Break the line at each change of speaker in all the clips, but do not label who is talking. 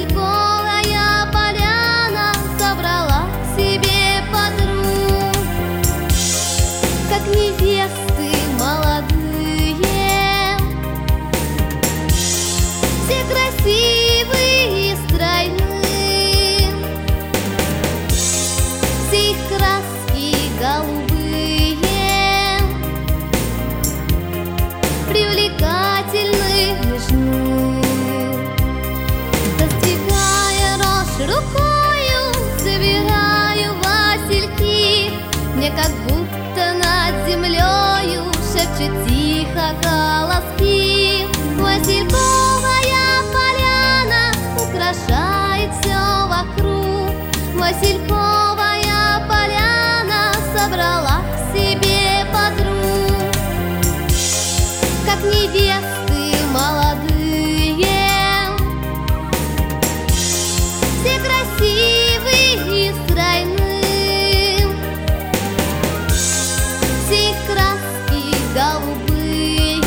Васильковая поляна собрала к себе подруг, как невесты молодые, все красивые и стройные, все их краски голубые, привлекательны, нежны. Раздвигая рожь рукою, собираю васильки, мне как будто над землею шепчет тихо колоски. Васильковая поляна украшает все вокруг, Васильковая поляна собрала к себе подруг, как невесты молодые, все красивые и стройные, все их краски голубые,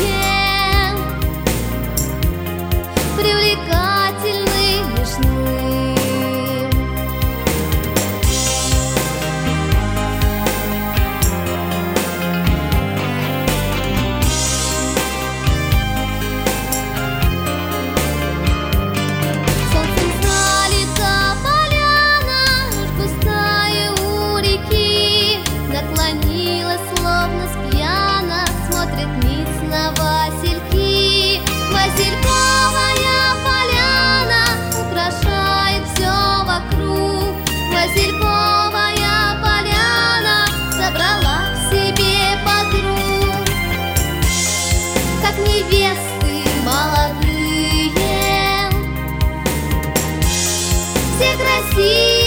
привлекательны, нежны. Словно спьяна смотрит вниз на васильки. Васильковая поляна украшает все вокруг, Васильковая поляна собрала к себе подруг, как невесты молодые, все красивые